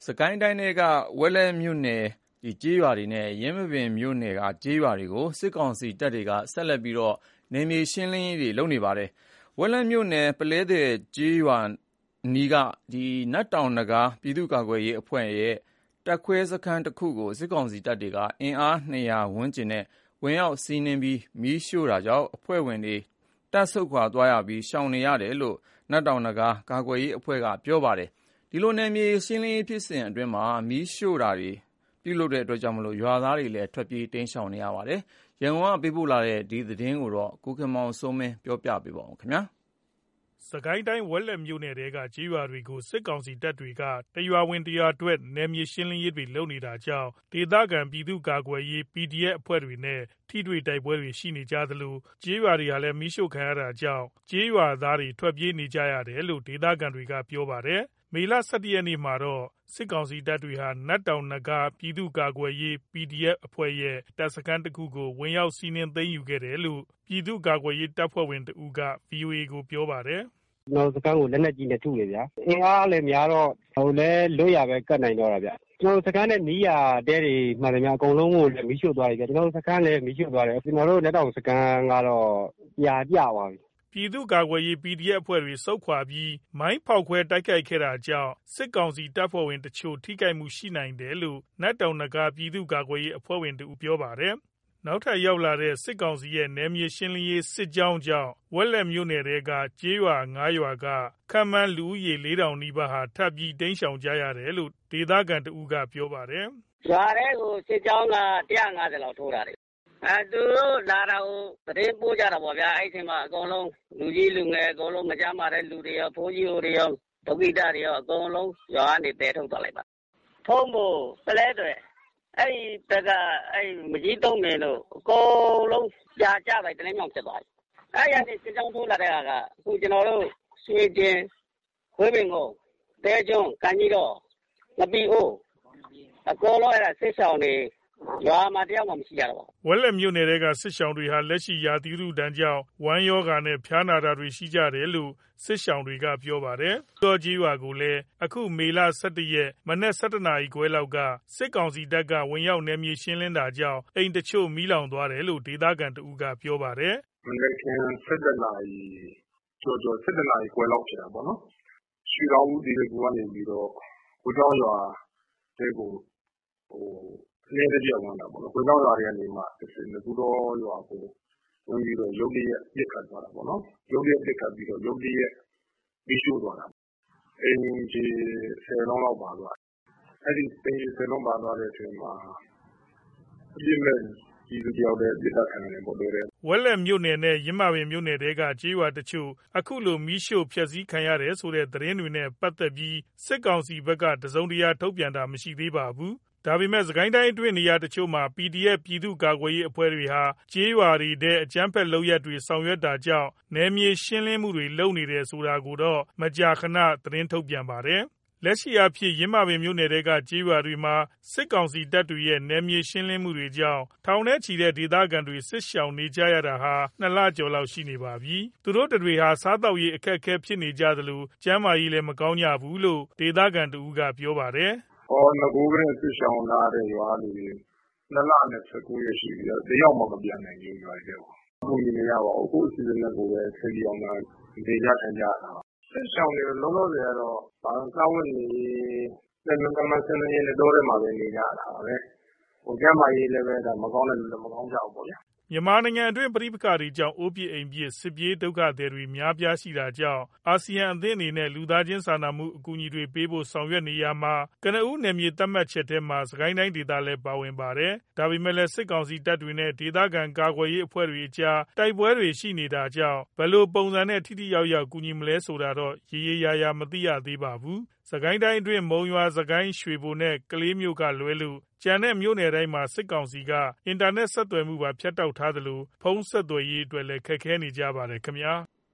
စကိုင်းတိုင်းထဲကဝက်လက်မြို့နယ်ကျေးရွာတွေနဲ့ယင်းမာပင်မြို့နယ်ကကျေးရွာတွေကိုစစ်ကောင်စီတပ်တွေကဆက်လက်ပြီးနယ်မြေရှင်းလင်းရေးတွေလုပ်နေပါတယ်။ဝက်လက်မြို့နယ်ပုလဲသည်ကျေးရွာအနီးကနတ်တောင်နဂါးပြည်သူ့ကာကွယ်ရေးအဖွဲ့ရဲ့တပ်ခွဲစခန်းတစ်ခုကိုစစ်ကောင်စီတပ်တွေကအင်အား200ဝန်းကျင်နဲ့ဝင်ရောက်စီးနင်းပြီးမီးရှို့တာကြောင့်အဖွဲ့ဝင်တွေတပ်ဆုတ်ခွာသွားရပြီးရှောင်နေရတယ်လို့နတ်တောင်နဂါးကာကွယ်ရေးအဖွဲ့ကပြောပါတယ်။ဒီလိုနယ်မြေရှင်းလင်းရေးဖြစ်စဉ်အတွင်းမီးရှို့တာတွေပြုလုပ်တဲ့အတွက်ရွာသားတွေလည်းထွက်ပြေးတိမ်းရှောင်နေရပါတယ်။ရန်ကုန်ကပေးပို့လာတဲ့ဒီသတင်းကိုကိုခင်မောင်စိုးမင်းပြောပြပါမယ်။စကိုင်းတိုင်းဝက်လက်မြို့နယ်ထဲကကျေးရွာတွေကိုစစ်ကောင်စီတပ်တွေကတရွာဝင်တရွာထွက်နယ်မြေရှင်းလင်းရေးတွေလုပ်နေတာကြောင့်ဒေသခံပြည်သူ့ကာကွယ်ရေး PDF အဖွဲ့တွေနဲ့ထိတွေ့တိုက်ပွဲတွေရှိနေကြသလိုကျေးရွာတွေလည်းမီးရှို့ခံရတာကြောင့်ကျေးရွာသားတွေထွက်ပြေးနေကြရတယ်လို့ဒေသခံတွေကပြောပါတယ်။မေလ 17 ရက်နေ့မှာတော့စစ်ကောင်စီတပ်တွေဟာနတ်တောင်နဂါးပြည်သူ့ကာကွယ်ရေး PDF အဖွဲ့ရဲ့တပ်စခန်းတစ်ခုကိုဝင်ရောက်စီးနင်းသိမ်းယူခဲ့တယ်လို့ပြည်သူ့ကာကွယ်ရေးတပ်ဖွဲ့ဝင်တဦးက VOA ကိုပြောပါတယ်။ကျွန်တော်စခန်းကိုလက်နက်ကြီးနဲ့ထုတယ်ဗျာ။အင်အားလည်းများတော့ဟိုလည်းလွတ်ရပဲကတ်နိုင်တော့တာဗျ။ကျွန်တော်စခန်းနဲ့နီးရာတဲတွေမှန်တယ်များအကုန်လုံးကိုလည်းမီးရှို့သွားပြီဗျ။ကျွန်တော်စခန်းလည်းမီးရှို့သွားတယ်။ကျွန်တော်တို့လက်တောင်စခန်းကတော့ပြသွားပြီ။ပြည်သူ့ကာကွယ်ရေး PDF အဖွဲ့တွေဆုတ်ခွာပြီးမိုင်းဖောက်ခွဲတိုက်ခိုက်ခဲ့တာကြောင့်စစ်ကောင်စီတပ်ဖွဲ့ဝင်တချို့ထိခိုက်မှုရှိနိုင်တယ်လို့နတ်တောင်နဂါးပြည်သူ့ကာကွယ်ရေးအဖွဲ့ဝင်တဦးပြောပါတယ်။နောက်ထပ်ရောက်လာတဲ့စစ်ကောင်စီရဲ့နယ်မြေရှင်းလင်းရေးစစ်ကြောင်းကြောင့်ဝက်လက်မြို့နယ်ထဲကကျေးရွာ9ရွာကခန့်မှန်းလူဦးရေ 4000 နီးပါးဟာထပ်ပြီးတိမ်းရှောင်ကြရတယ်လို့ဒေသခံတဦးကပြောပါတယ်။ရွာထဲကိုစစ်ကြောင်းက150လောက်ထိုးတာတယ်။သူတို့လာတာကိုသတင်းပို့ကြတာပေါ့ဗျာ။အဲ့ဒီမှာအကုန်လုံးလူကြီးလူငယ်အကုန်လုံးမကြမ်းပါတဲ့လူတွေရောဘိုးကြီးတွေရောဒုက္ခိတတွေရောအကုန်လုံးရွာကနေတဲထုတ်သွားလိုက်ပါ။ထုံးဖို့ပလဲတွေအဲ့ဒီတကအဲ့မကြီးတုံးနေလို့အကုန်လုံးကြာကြပဲတနေ့မြောင်ဖြစ်သွားပြီ။အဲ့ရတဲ့စစ်ကြောင်းထိုးလာတဲ့ကအခုကျွန်တော်တို့ရွှေကျင်ခွေးပင်ကိုတဲကျွန်းကန်ကြီးတော့ငပီအိုးအကုန်လုံးအဲ့ဒါစစ်ဆောင်တွေရွာမှာတယောက်မှမရှိကြတော့ပါဘူး။ဝက်လက်မြို့နယ်ကစစ်ရှောင်းတွေဟာလက်ရှိရာသီဥတုတန်းကြောင့်ဝမ်းရောဂါနဲ့ဖျားနာတာတွေရှိကြတယ်လို့စစ်ရှောင်းတွေကပြောပါတယ်။တော်ကြီးရွာကိုလည်းအခုမေလ 17 ရက်မနက် 17 နာရီခွဲလောက်ကစစ်ကောင်စီတပ်ကဝင်ရောက်နယ်မြေရှင်းလင်းတာကြောင့်အိမ်တချို့မီးလောင်သွားတယ်လို့ဒေသခံတဦးကပြောပါတယ်။မနက်ခင်း 17 နာရီကျော်17 နာရီခွဲလောက်ဖြစ်တာပေါ့နော်။ရွှေတောင်ဦးဒီကနေပြီးတော့ကိုเจ้าရွာတဲကိုနေတကြောင်ဝင်တာပေါ့နော်။ကိုเจ้าရွာတွေကနေမှငကူတော်ရွာကိုဝင်ပြီးတော့ရုပ်ရည်ပြစ်ခတ်သွားတာပေါ့နော်။ရုပ်ရည်ပြစ်ခတ်ပြီးတော့ရုပ်ရည်မီးရှို့သွားတာ။အင်းကြီး10လုံးလောက်ပါသွားတယ်။အဲ့ဒီအင်းကြီး10လုံးပါသွားတဲ့အချိန်မှာပြင်းမဲ့ဒီလူတယောက်တည်းပြစ်ခတ်ခံရတယ်ပေါ့လေ။ဝက်လက်မြို့နယ်နဲ့ရင်းမာပင်မြို့နယ်တွေကကျေးရွာတချို့အခုလိုမီးရှို့ဖျက်ဆီးခံရတယ်ဆိုတဲ့သတင်းတွေနဲ့ပတ်သက်ပြီးစစ်ကောင်စီဘက်ကတစုံတရာထုတ်ပြန်တာမရှိသေးပါဘူး။ဒါပေမဲ့စကိုင်းတိုင်းအတွင်းနေရာတချို့မှာ PDF ပြည်သူ့ကာကွယ်ရေးအဖွဲ့တွေဟာကျေးရွာတွေထဲအကြမ်းဖက်လုပ်ရပ်တွေဆောင်ရွက်တာကြောင့်နယ်မြေရှင်းလင်းမှုတွေလုပ်နေတယ်ဆိုတာကိုတော့မကြာခဏသတင်းထုတ်ပြန်ပါတယ်။လက်ရှိအဖြစ်ရင်းမာပင်မြို့နယ်ကကျေးရွာတွေမှာစစ်ကောင်စီတပ်တွေရဲ့နယ်မြေရှင်းလင်းမှုတွေကြောင့်ထောင်ထဲချီတဲ့ဒေသခံတွေစစ်ရှောင်နေကြရတာဟာ2 လကျော်လောက်ရှိနေပါပြီ။သူတို့တွေဟာစားတောက်ရေးအခက်အခဲဖြစ်နေကြသလိုကျန်းမာရေးလည်းမကောင်းကြဘူးလို့ဒေသခံတဦးကပြောပါတယ်။ငကိုးကလေးစစ်ဆောင်လာတဲ့ရွာတွေ2 လနဲ့19ရက်ရှိပြီ။တယောက်မှမပြန်နိုင်ဘူးရွာတွေပေါ့။အခုနေရပါဘူး။အခုအစီအစဉ်နဲ့ကိုပဲဆက်ပြီးအောင်နေကြထိုင်ကြတာ။စစ်ဆောင်တွေလုံးလုံးတွေကတော့စာဝတ်နေကမ္ဘာစနေနဲ့တော့မှာပဲနေကြတာပဲ။ကျန်းမာရေးလည်းပဲဒါမကောင်းတဲ့လူလည်းမကောင်းကြဘူးပေါ့ဗျာ။မြန်မာနိုင်ငံအတွင်းပဋိပက္ခတွေကြောင့်အိုးပြစ်အိမ်ပြစ်စစ်ပြေးဒုက္ခသည်တွေများပြားရှိတာကြောင့်အာဆီယံအသင်းအနေနဲ့လူသားချင်းစာနာမှုအကူအညီတွေပေးဖို့ဆောင်ရွက်နေရမှာကနဦးနယ်မြေသတ်မှတ်ချက်ထဲမှာစကိုင်းတိုင်းဒေသလည်းပါဝင်ပါတယ်။ဒါပေမဲ့လည်းစစ်ကောင်စီတပ်တွေနဲ့ဒေသခံကာကွယ်ရေးအဖွဲ့တွေအကြားတိုက်ပွဲတွေရှိနေတာကြောင့်ဘယ်လိုပုံစံနဲ့ထိထိရောက်ရောက်ကူညီမလဲဆိုတာတော့ရေရေရာရာမသိရသေးပါဘူး။စကိုင်းတိုင်းအတွင်းမုံရွာစကိုင်းရွှေဘိုနဲ့ကလေးမြို့ကလွဲလို့ကျန်တဲ့မြို့နယ်တိုင်းမှာစစ်ကောင်စီကအင်တာနက်ဆက်သွယ်မှုပါဖြတ်တောက်ထားသလိုဖုန်းဆက်သွယ်ရေးအတွက်လည်းခက်ခဲနေကြပါတယ်ခင်ဗျာ။